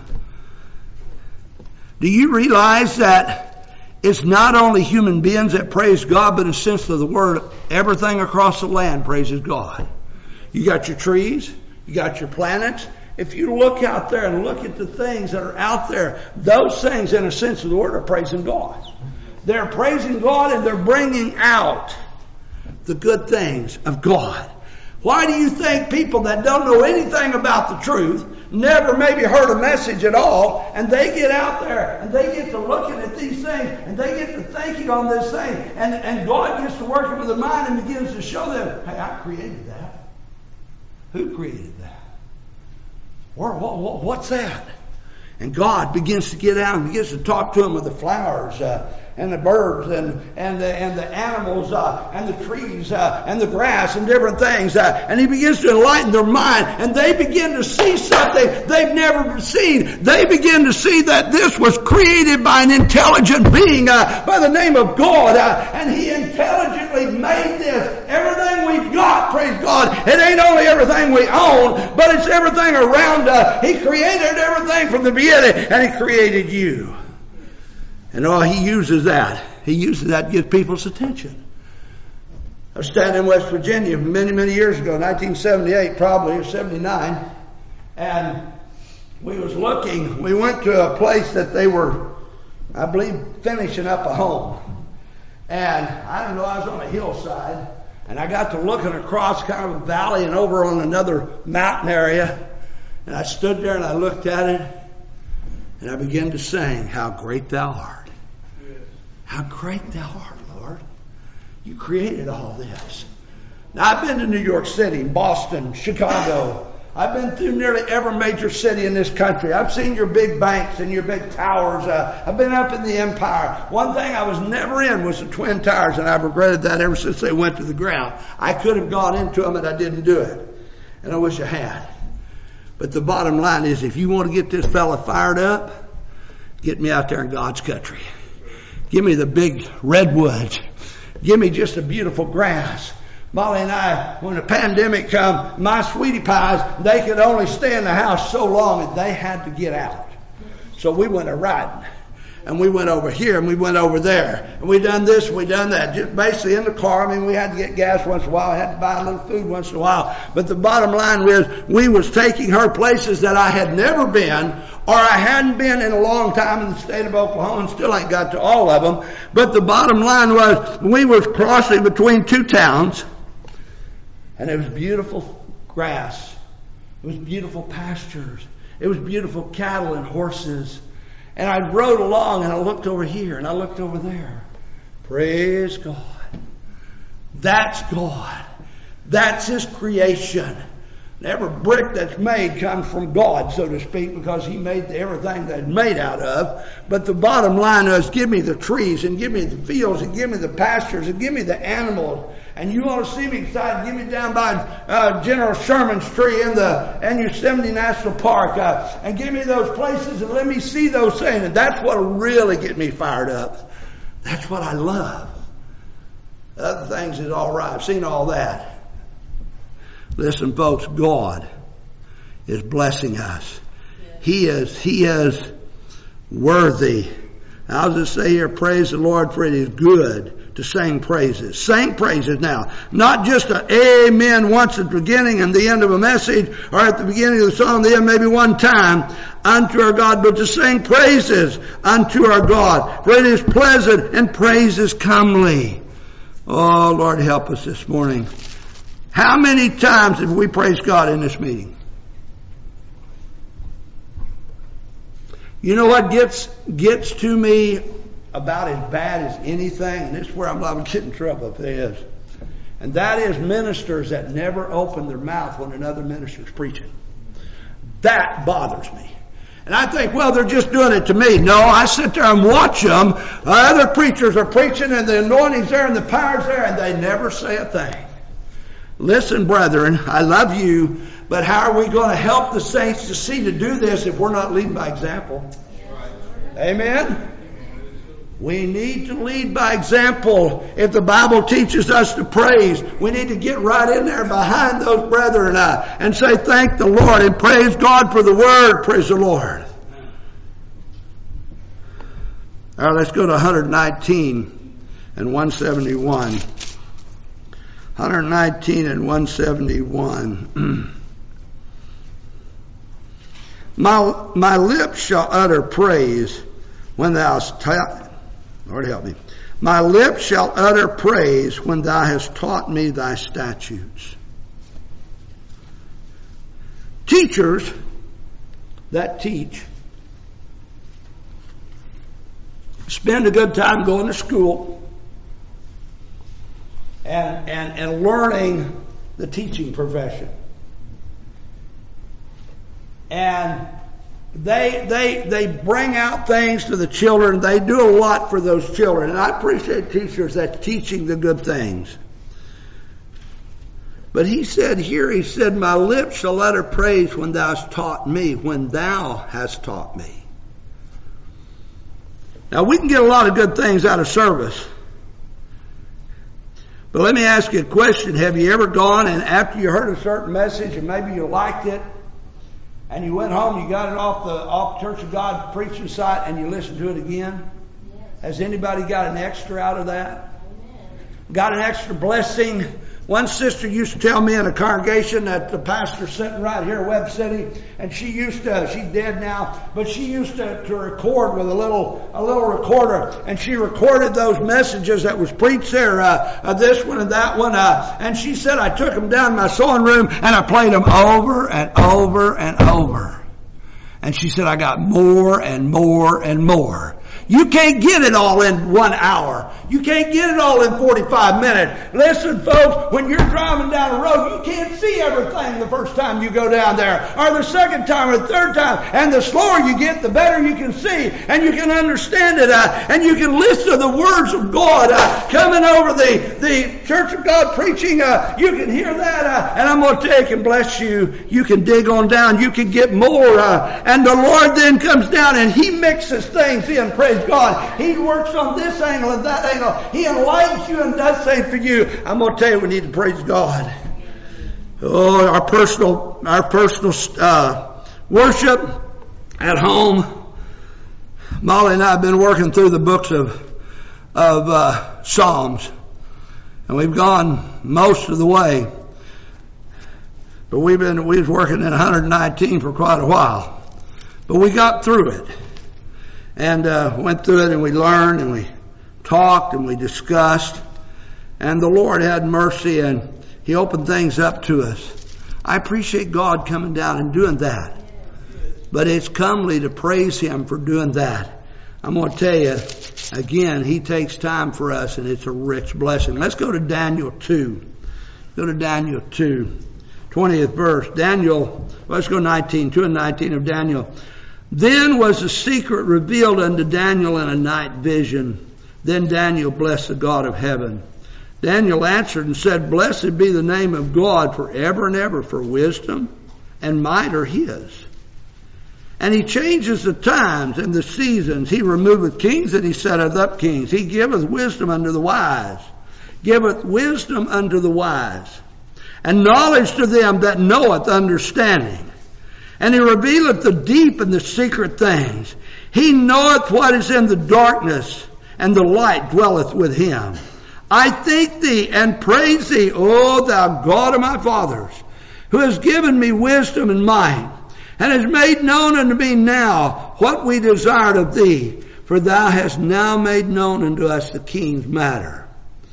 Do you realize that it's not only human beings that praise God, but in the sense of the word, everything across the land praises God? You got your trees, you got your planets. If you look out there and look at the things that are out there, those things, in a sense of the word, are praising God. They're praising God and they're bringing out the good things of God. Why do you think people that don't know anything about the truth, never maybe heard a message at all, and they get out there and they get to looking at these things and they get to thinking on this thing, and, and God gets to working with their mind and begins to show them, hey, I created that. Who created that? Or what, what's that? And God begins to get out and begins to talk to them with the flowers uh, and the birds and, and, the, and the animals uh, and the trees uh, and the grass and different things. Uh, and He begins to enlighten their mind, and they begin to see something they've never seen. They begin to see that this was created by an intelligent being uh, by the name of God. Uh, and He intelligently made this. Everything we've got house, praise God, it ain't only everything we own, but it's everything around us. He created everything from the beginning, and He created you. And oh, He uses that. He uses that to get people's attention. I was standing in West Virginia many, many years ago, nineteen seventy-eight probably, or seventy-nine, and we was looking, we went to a place that they were, I believe, finishing up a home. And I don't know, I was on a hillside, and I got to looking across kind of a valley and over on another mountain area. And I stood there and I looked at it, and I began to sing, "How great Thou art. How great Thou art, Lord. You created all this." Now, I've been to New York City, Boston, Chicago. I've been through nearly every major city in this country. I've seen your big banks and your big towers. Uh, I've been up in the Empire. One thing I was never in was the Twin Towers, and I've regretted that ever since they went to the ground. I could have gone into them, and I didn't do it. And I wish I had. But the bottom line is, if you want to get this fella fired up, get me out there in God's country. Give me the big redwoods. Give me just a beautiful grass. Molly and I, when the pandemic come, my sweetie pies, they could only stay in the house so long that they had to get out. So we went a riding. And we went over here and we went over there. And we done this and we done that. Just basically in the car. I mean, we had to get gas once in a while. I had to buy a little food once in a while. But the bottom line was, we was taking her places that I had never been, or I hadn't been in a long time in the state of Oklahoma, and still ain't got to all of them. But the bottom line was, we was crossing between two towns. And it was beautiful grass. It was beautiful pastures. It was beautiful cattle and horses. And I rode along and I looked over here and I looked over there. Praise God. That's God. That's His creation. Every brick that's made comes from God, so to speak, because He made everything that's made out of. But the bottom line is, give me the trees and give me the fields and give me the pastures and give me the animals. And you want to see me excited, give me down by uh, General Sherman's tree in the in Yosemite National Park. Uh, and give me those places and let me see those things. And that's what will really get me fired up. That's what I love. Other things is all right. I've seen all that. Listen, folks, God is blessing us. He is, He is worthy. I'll just say here, praise the Lord, for it is good to sing praises. Sing praises now. Not just an amen once at the beginning and the end of a message, or at the beginning of the song, the end maybe one time, unto our God, but to sing praises unto our God. For it is pleasant and praise is comely. Oh, Lord, help us this morning. How many times have we praised God in this meeting? You know what gets gets to me about as bad as anything, and this is where I'm liable to get in trouble if it is, and that is ministers that never open their mouth when another minister's preaching. That bothers me. And I think, well, they're just doing it to me. No, I sit there and watch them. Other preachers are preaching, and the anointing's there, and the power's there, and they never say a thing. Listen, brethren, I love you, but how are we going to help the saints to see to do this if we're not leading by example? Amen? We need to lead by example. If the Bible teaches us to praise, we need to get right in there behind those brethren uh, and say, thank the Lord, and praise God for the Word. Praise the Lord. All right, let's go to one nineteen and one seventy-one. one nineteen and one seventy-one. my, my lips shall utter praise when thou hast taught, Lord help me. My lips shall utter praise when thou hast taught me thy statutes. Teachers that teach spend a good time going to school and, and, and learning the teaching profession. And they, they, they bring out things to the children. They do a lot for those children. And I appreciate teachers that's teaching the good things. But he said here, he said, my lips shall utter praise when thou hast taught me, when thou hast taught me. Now we can get a lot of good things out of service. But let me ask you a question. Have you ever gone and after you heard a certain message and maybe you liked it, and you went home, you got it off the off Church of God preaching site, and you listened to it again? Yes. Has anybody got an extra out of that? Amen. Got an extra blessing? One sister used to tell me in a congregation that the pastor sitting right here, Webb City, and she used to, she's dead now, but she used to, to record with a little, a little recorder, and she recorded those messages that was preached there, uh, uh this one and that one, uh, and she said I took them down in my sewing room and I played them over and over and over. And she said I got more and more and more. You can't get it all in one hour. You can't get it all in forty-five minutes. Listen, folks, when you're driving down the road, you can't see everything the first time you go down there, or the second time, or the third time. And the slower you get, the better you can see, and you can understand it, uh, and you can listen to the words of God uh, coming over the, the Church of God preaching. Uh, you can hear that, uh, and I'm going to take and bless you. You can dig on down. You can get more. Uh, and the Lord then comes down, and He mixes things in. Praise God. He works on this angle and that angle. He enlightens you and does things for you. I'm going to tell you, we need to praise God. Oh, our personal, our personal uh, worship at home. Molly and I have been working through the books of of uh, Psalms, and we've gone most of the way. But we've been we was working in one hundred nineteen for quite a while, but we got through it. And uh, went through it, and we learned, and we talked, and we discussed. And the Lord had mercy, and He opened things up to us. I appreciate God coming down and doing that. But it's comely to praise Him for doing that. I'm going to tell you, again, He takes time for us, and it's a rich blessing. Let's go to Daniel two. Go to Daniel two, twentieth verse. Daniel, let's go nineteen, two and nineteen of Daniel. Then was the secret revealed unto Daniel in a night vision. Then Daniel blessed the God of heaven. Daniel answered and said, Blessed be the name of God forever and ever, for wisdom and might are His. And He changes the times and the seasons. He removeth kings and He setteth up kings. He giveth wisdom unto the wise. Giveth wisdom unto the wise. And knowledge to them that knoweth understanding. And He revealeth the deep and the secret things. He knoweth what is in the darkness, and the light dwelleth with Him. I thank Thee and praise Thee, O Thou God of my fathers, who has given me wisdom and might, and has made known unto me now what we desired of Thee, for Thou hast now made known unto us the king's matter.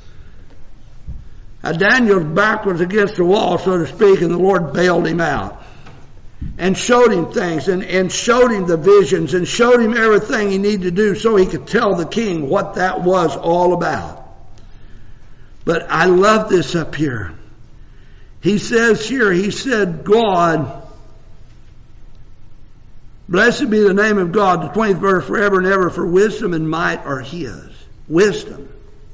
Now Daniel's back was against the wall, so to speak, and the Lord bailed him out. And showed him things, and, and showed him the visions, and showed him everything he needed to do so he could tell the king what that was all about. But I love this up here. He says here, he said, God, blessed be the name of God, the twentieth verse, forever and ever, for wisdom and might are His. Wisdom.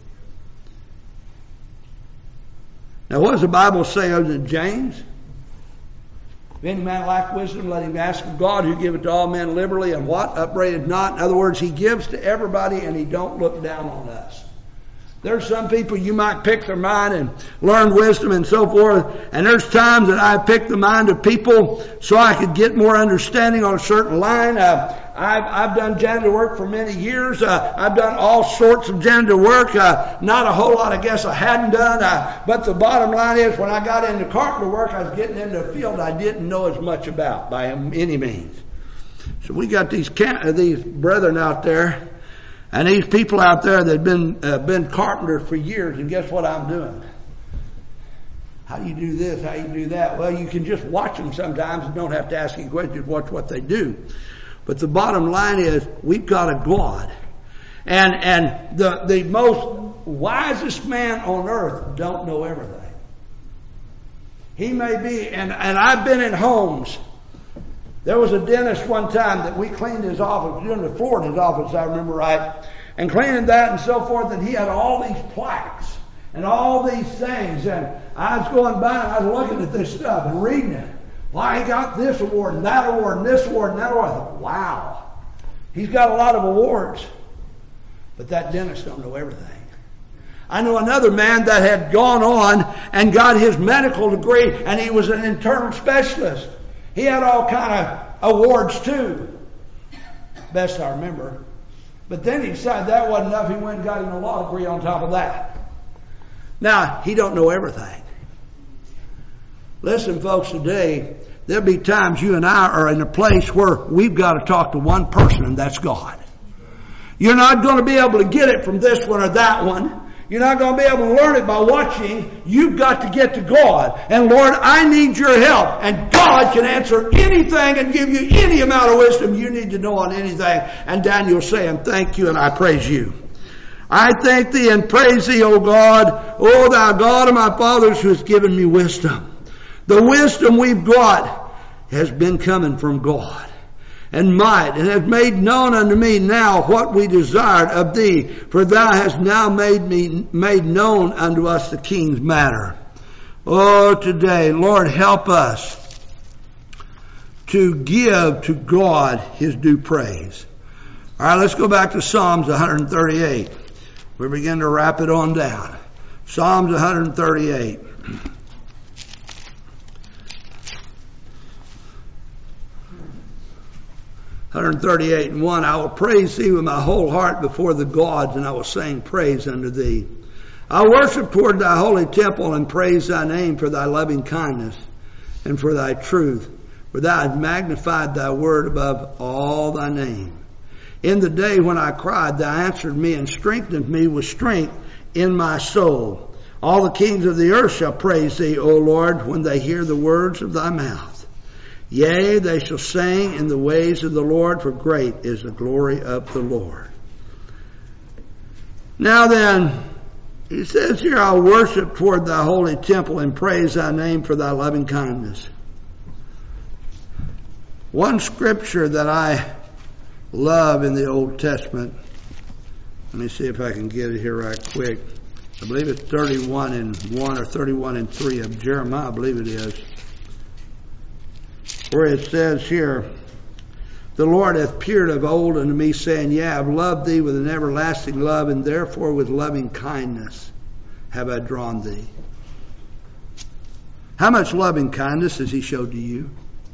Now what does the Bible say over in James? If any man lack wisdom, let him ask of God, who giveth to all men liberally, and what? Upbraideth not. In other words, He gives to everybody, and He don't look down on us. There's some people you might pick their mind and learn wisdom and so forth. And there's times that I pick the mind of people so I could get more understanding on a certain line. Uh, I've, I've done janitor work for many years. Uh, I've done all sorts of janitor work. Uh, not a whole lot, I guess, I hadn't done. Uh, but the bottom line is, when I got into carpenter work, I was getting into a field I didn't know as much about by any means. So we got these uh, these brethren out there, and these people out there that have been uh, been carpenters for years. And guess what I'm doing? How do you do this? How do you do that? Well, you can just watch them sometimes and don't have to ask any questions. Watch what they do. But the bottom line is, we've got a God. And and the, the most wisest man on earth don't know everything. He may be, and, and I've been in homes. There was a dentist one time that we cleaned his office, doing the floor in his office, I remember right, and cleaning that and so forth, and he had all these plaques and all these things. And I was going by and I was looking at this stuff and reading it. Why, he got this award and that award and this award and that award. I thought, wow, he's got a lot of awards. But that dentist don't know everything. I know another man that had gone on and got his medical degree, and he was an internal specialist. He had all kind of awards too, best I remember. But then he decided that wasn't enough. He went and got him a law degree on top of that. Now, he don't know everything. Listen, folks, today, there'll be times you and I are in a place where we've got to talk to one person, and that's God. You're not going to be able to get it from this one or that one. You're not going to be able to learn it by watching. You've got to get to God. And Lord, I need your help. And God can answer anything and give you any amount of wisdom you need to know on anything. And Daniel's saying, thank you and I praise you. I thank thee and praise thee, O God, O thou God of my fathers who has given me wisdom. The wisdom we've got has been coming from God. And might, and has made known unto me now what we desired of thee, for thou hast now made me made known unto us the king's matter. Oh, today, Lord, help us to give to God his due praise. All right, let's go back to Psalms one thirty-eight. We begin to wrap it on down. Psalms one thirty-eight. one thirty-eight and one, I will praise thee with my whole heart before the gods, and I will sing praise unto thee. I will worship toward thy holy temple and praise thy name for thy loving kindness and for thy truth, for thou hast magnified thy word above all thy name. In the day when I cried, thou answered me and strengthened me with strength in my soul. All the kings of the earth shall praise thee, O Lord, when they hear the words of thy mouth. Yea, they shall sing in the ways of the Lord, for great is the glory of the Lord. Now then, he says here, I'll worship toward thy holy temple and praise thy name for thy loving kindness. One scripture that I love in the Old Testament, let me see if I can get it here right quick. I believe it's thirty-one and one or thirty-one and three of Jeremiah, I believe it is. Where it says here, the Lord hath appeared of old unto me, saying, Yea, I have loved thee with an everlasting love, and therefore with loving kindness have I drawn thee. How much loving kindness has he showed to you?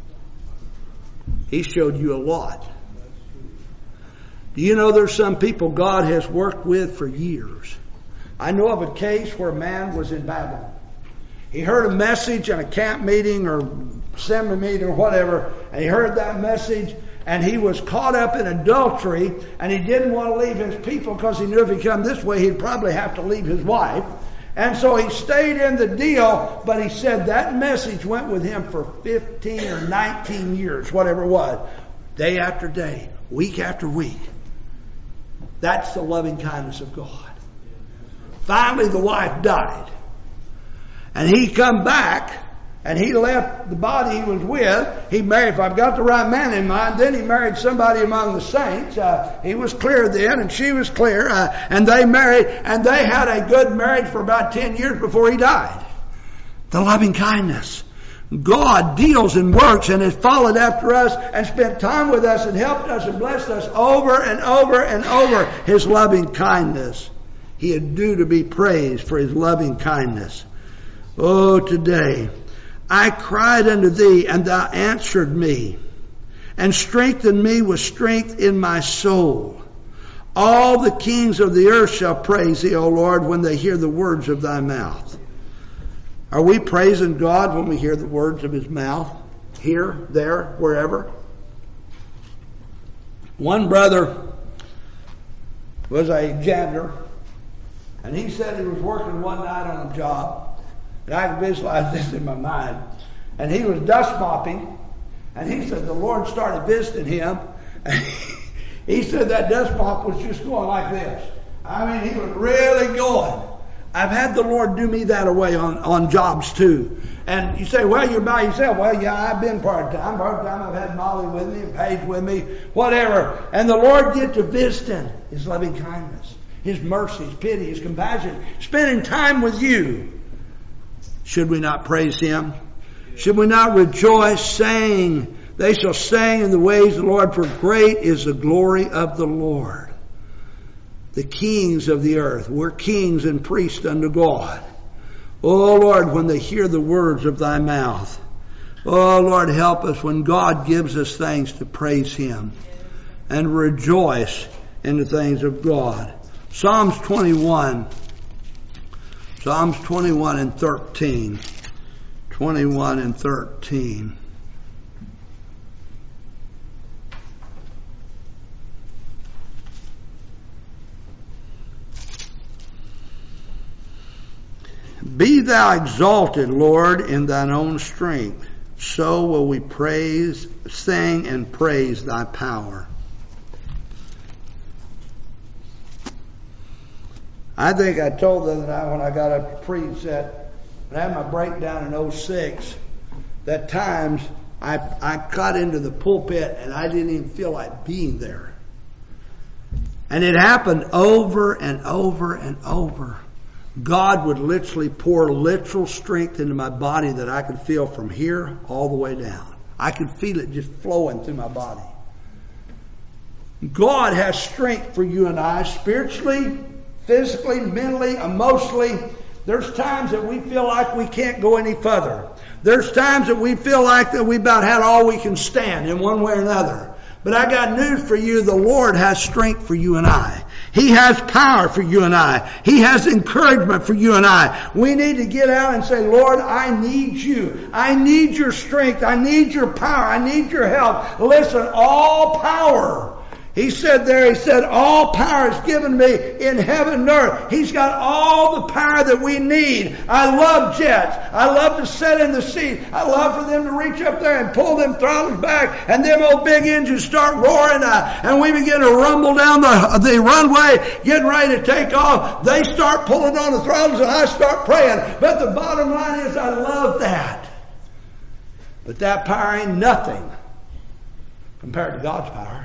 He showed you a lot. Do you know there's some people God has worked with for years? I know of a case where a man was in Babylon. He heard a message in a camp meeting or assembly meeting or whatever, and he heard that message, and he was caught up in adultery, and he didn't want to leave his people because he knew if he come this way, he'd probably have to leave his wife. And so he stayed in the deal, but he said that message went with him for fifteen or nineteen years, whatever it was, day after day, week after week. That's the loving kindness of God. Finally, the wife died. And he come back, and he left the body he was with. He married, if I've got the right man in mind, then he married somebody among the saints. Uh, he was clear then, and she was clear. Uh, and they married, and they had a good marriage for about ten years before he died. The loving kindness. God deals and works and has followed after us and spent time with us and helped us and blessed us over and over and over. His loving kindness. He is due to be praised for his loving kindness. Oh, today, I cried unto thee, and thou answered me, and strengthened me with strength in my soul. All the kings of the earth shall praise thee, O Lord, when they hear the words of thy mouth. Are we praising God when we hear the words of his mouth? Here, there, wherever? One brother was a janitor, and he said he was working one night on a job. And I can visualize this in my mind. And he was dust mopping. And he said the Lord started visiting him. And he said that dust mop was just going like this. I mean, he was really going. I've had the Lord do me that away on, on jobs too. And you say, well, you're by yourself. Well, yeah, I've been part-time. Part-time I've had Molly with me and Paige with me, whatever. And the Lord get to visiting his loving kindness, his mercy, his pity, his compassion, spending time with you. Should we not praise him? Should we not rejoice, saying, they shall sing in the ways of the Lord, for great is the glory of the Lord. the kings of the earth. We're kings and priests unto God. Oh Lord, when they hear the words of thy mouth. Oh Lord, help us when God gives us things to praise him and rejoice in the things of God. Psalms twenty-one. Psalms twenty-one and thirteen. twenty-one and thirteen. Be thou exalted, Lord, in thine own strength. So will we praise, sing and praise thy power. I think I told the other night when I got up to preach that when I had my breakdown in oh six, that times I, I got into the pulpit and I didn't even feel like being there. And it happened over and over and over. God would literally pour literal strength into my body that I could feel from here all the way down. I could feel it just flowing through my body. God has strength for you and I, spiritually, physically, mentally, emotionally. There's times that we feel like we can't go any further. There's times that we feel like that we about had all we can stand in one way or another. But I got news for you. The Lord has strength for you and I. He has power for you and I. He has encouragement for you and I. We need to get out and say, Lord, I need you. I need your strength. I need your power. I need your help. Listen, all power. He said there, he said, all power is given me in heaven and earth. He's got all the power that we need. I love jets. I love to sit in the seat. I love for them to reach up there and pull them throttles back, and them old big engines start roaring, uh, and we begin to rumble down the, the runway, getting ready to take off. They start pulling on the throttles, and I start praying. But the bottom line is, I love that. But that power ain't nothing compared to God's power.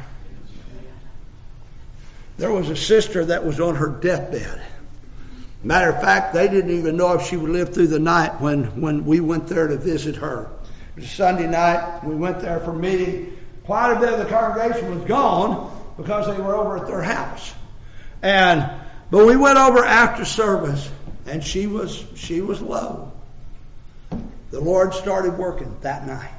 There was a sister that was on her deathbed. Matter of fact, they didn't even know if she would live through the night when, when we went there to visit her. It was a Sunday night. We went there for a meeting. Quite a bit of the congregation was gone because they were over at their house. And but we went over after service, and she was she was low. The Lord started working that night.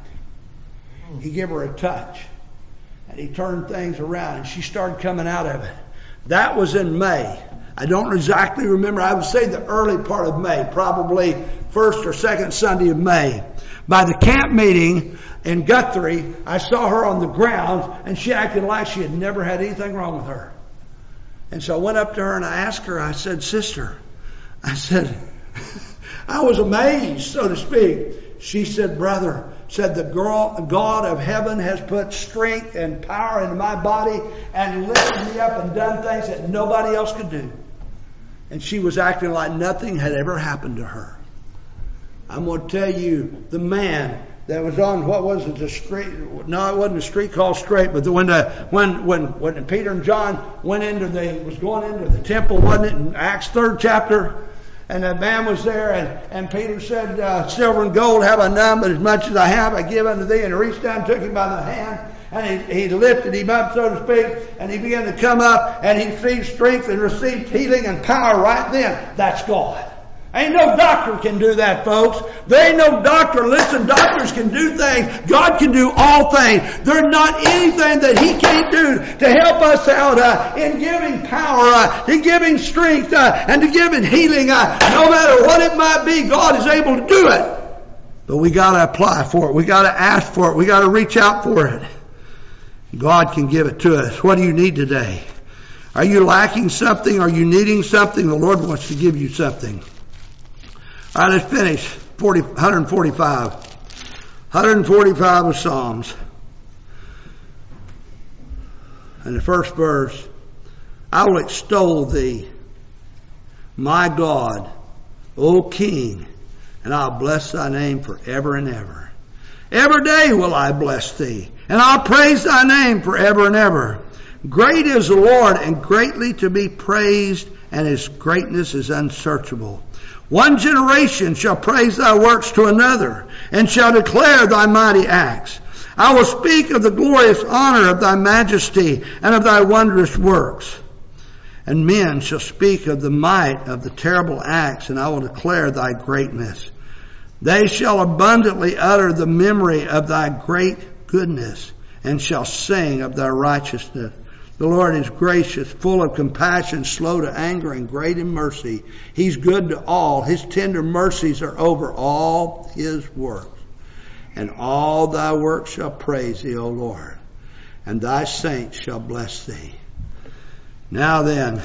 He gave her a touch, and he turned things around, and she started coming out of it. That was in May. I don't exactly remember. I would say the early part of May, probably first or second Sunday of May. By the camp meeting in Guthrie, I saw her on the ground, and she acted like she had never had anything wrong with her. And so I went up to her and I asked her, I said, Sister, I said, I was amazed, so to speak. She said, Brother, said the girl, God of heaven has put strength and power into my body and lifted me up and done things that nobody else could do. And she was acting like nothing had ever happened to her. I'm going to tell you, the man that was on, what was it, the street? No, it wasn't a street called Straight, but the, when the when when when Peter and John went into the was going into the temple, wasn't it, in Acts third chapter? And that man was there, and, and Peter said, uh, silver and gold have I none, but as much as I have I give unto thee. And he reached down and took him by the hand, and he, he lifted him up, so to speak, and he began to come up, and he received strength and received healing and power right then. That's God. Ain't no doctor can do that, folks. There ain't no doctor. Listen, doctors can do things. God can do all things. There's not anything that He can't do to help us out uh, in giving power, uh, in giving strength, uh, and to giving healing. Uh, no matter what it might be, God is able to do it. But we got to apply for it. We got to ask for it. We got to reach out for it. God can give it to us. What do you need today? Are you lacking something? Are you needing something? The Lord wants to give you something. All right, let's finish. forty, one forty-five. one forty-five of Psalms. And the first verse, I will extol thee, my God, O King, and I'll bless thy name forever and ever. Every day will I bless thee, and I'll praise thy name forever and ever. Great is the Lord, and greatly to be praised, and his greatness is unsearchable. One generation shall praise thy works to another, and shall declare thy mighty acts. I will speak of the glorious honor of thy majesty, and of thy wondrous works. And men shall speak of the might of the terrible acts, and I will declare thy greatness. They shall abundantly utter the memory of thy great goodness, and shall sing of thy righteousness. The Lord is gracious, full of compassion, slow to anger, and great in mercy. He's good to all. His tender mercies are over all his works. And all thy works shall praise thee, O Lord, and thy saints shall bless thee. Now then,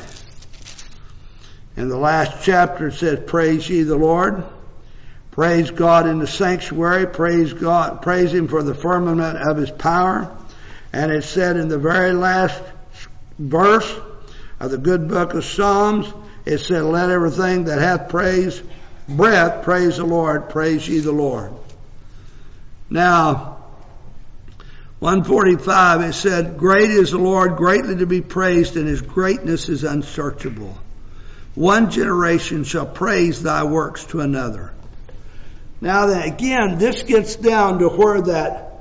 in the last chapter it says, praise ye the Lord. Praise God in the sanctuary. Praise God. Praise him for the firmament of his power. And it said in the very last verse of the good book of Psalms, it said, let everything that hath praise, breath, praise the Lord. Praise ye the Lord. Now, one forty-five, it said, great is the Lord, greatly to be praised, and his greatness is unsearchable. One generation shall praise thy works to another. Now then, again, this gets down to where that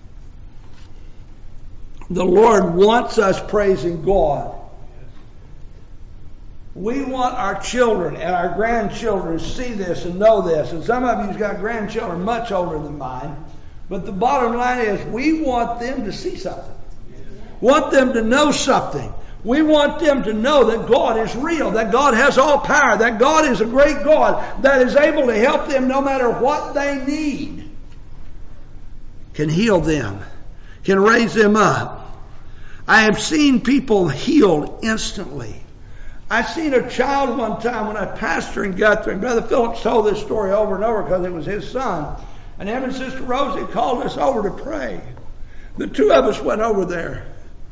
the Lord wants us praising God. We want our children and our grandchildren to see this and know this. And some of you's got grandchildren much older than mine. But the bottom line is we want them to see something. Want them to know something. We want them to know that God is real, that God has all power, that God is a great God that is able to help them no matter what they need. Can heal them. Can raise them up. I have seen people healed instantly. I seen a child one time when I pastored in Guthrie. Brother Phillips told this story over and over because it was his son. And him and Sister Rosie called us over to pray. The two of us went over there.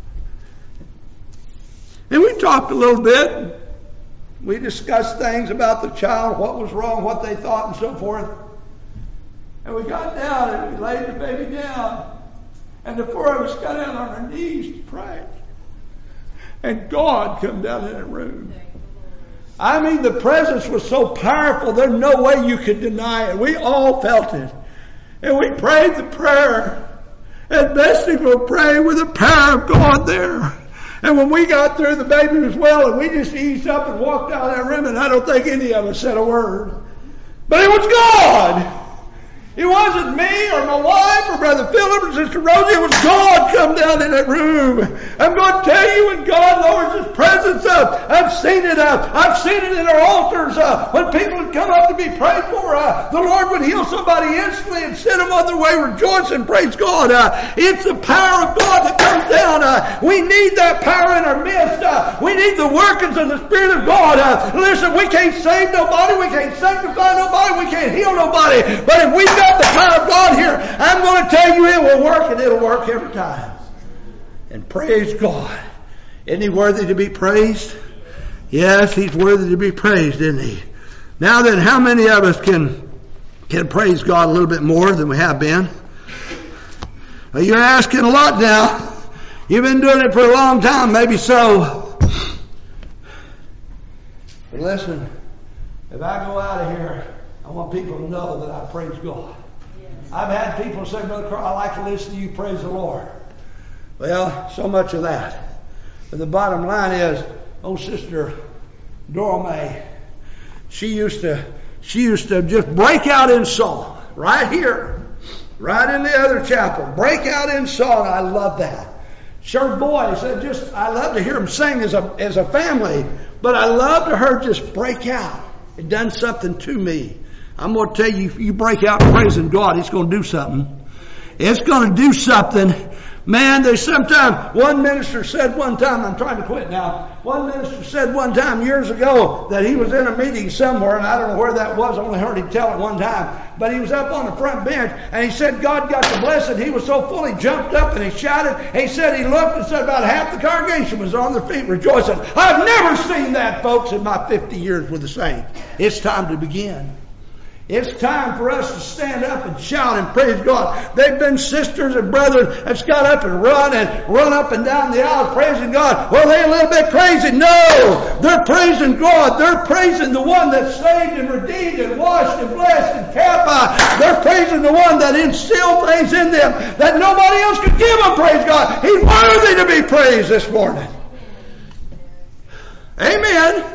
And we talked a little bit. We discussed things about the child, what was wrong, what they thought, and so forth. And we got down and we laid the baby down. And the four of us got down on our knees to pray. And God come down in that room. I mean, the presence was so powerful, there's no way you could deny it. We all felt it. And we prayed the prayer. And best thing we'll pray with the power of God there. And when we got through, the baby was well, and we just eased up and walked out of that room, and I don't think any of us said a word. But it was God. It wasn't me or my wife or Brother Philip or Sister Rosie. It was God come down in that room. I'm going to tell you, when God lowers His presence up, I've seen it up. I've seen it in our altars. Uh, when people would come up to be prayed for, uh, the Lord would heal somebody instantly and send them on their way rejoicing. Praise God. Uh, it's the power of God that comes down. Uh, we need that power in our midst. Uh, we need the workings of the Spirit of God. Uh, listen, we can't save nobody. We can't sanctify nobody. We can't heal nobody. But if we got the power of God here, I'm going to tell you it will work, and it'll work every time. And praise God. Isn't He worthy to be praised? Yes, He's worthy to be praised, isn't He? Now then, how many of us can can praise God a little bit more than we have been? Well, you're asking a lot now. You've been doing it for a long time, maybe so. But listen, if I go out of here, I want people to know that I praise God. Yes. I've had people say, Brother Carl, I like to listen to you praise the Lord. Well, so much of that. But the bottom line is, oh, Sister Dora May, she used to, she used to just break out in song right here, right in the other chapel. Break out in song. I love that. Sure, boys, I just I love to hear them sing as a as a family, but I love to her just break out. It done something to me. I'm going to tell you, if you break out praising God, it's going to do something. It's going to do something. Man, there's sometimes, one minister said one time, I'm trying to quit now, one minister said one time years ago that he was in a meeting somewhere, and I don't know where that was, I only heard him tell it one time, but he was up on the front bench, and he said God got to bless it. He was so full, he jumped up and he shouted. He said he looked and said about half the congregation was on their feet rejoicing. I've never seen that, folks, in my fifty years with the saints. It's time to begin. It's time for us to stand up and shout and praise God. They've been sisters and brothers that's got up and run and run up and down the aisle praising God. Well, they're a little bit crazy. No! They're praising God. They're praising the one that saved and redeemed and washed and blessed and kept. They're praising the one that instilled things in them that nobody else could give them. Praise God. He's worthy to be praised this morning. Amen.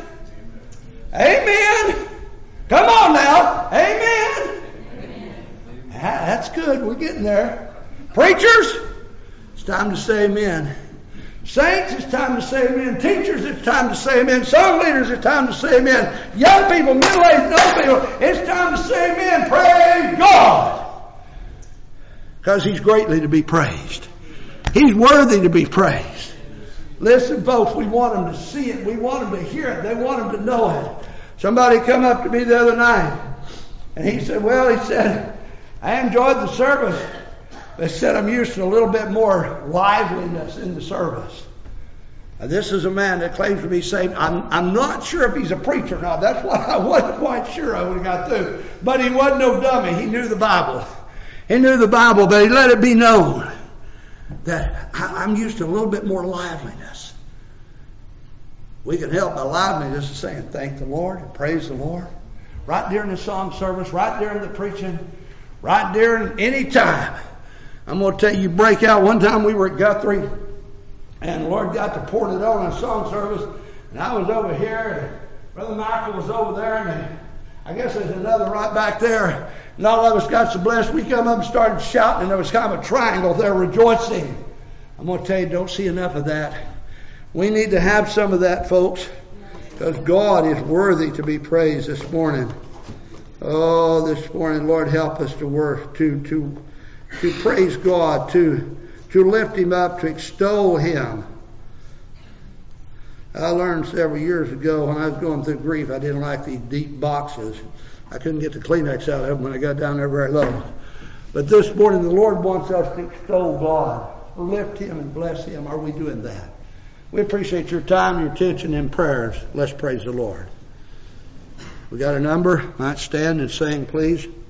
Amen. Come on now. Amen. Ah, that's good. We're getting there. Preachers, it's time to say amen. Saints, it's time to say amen. Teachers, it's time to say amen. Song leaders, it's time to say amen. Young people, middle-aged, old people, it's time to say amen. Praise God. Because He's greatly to be praised. He's worthy to be praised. Listen, folks, we want them to see it. We want them to hear it. They want them to know it. Somebody come up to me the other night, and he said, well, he said, I enjoyed the service. They said, I'm used to a little bit more liveliness in the service. Now, this is a man that claims to be saved. I'm, I'm not sure if he's a preacher or not. That's why I wasn't quite sure I would have got through. But he wasn't no dummy. He knew the Bible. He knew the Bible, but he let it be known that I'm used to a little bit more liveliness. We can help by liveliness just saying thank the Lord and praise the Lord. Right during the song service, right during the preaching, right during any time. I'm going to tell you, you break out. One time we were at Guthrie, and the Lord got to pouring it on in song service, and I was over here, and Brother Michael was over there, and I guess there's another right back there, and all of us got so blessed, we come up and started shouting, and there was kind of a triangle there rejoicing. I'm going to tell you, don't see enough of that. We need to have some of that, folks, because God is worthy to be praised this morning. Oh, this morning, Lord, help us to work, to to to praise God, to to lift Him up, to extol Him. I learned several years ago when I was going through grief, I didn't like these deep boxes. I couldn't get the Kleenex out of them when I got down there very low. But this morning, the Lord wants us to extol God, lift Him and bless Him. Are we doing that? We appreciate your time, your attention, and prayers. Let's praise the Lord. We got a number. Might stand and sing, please.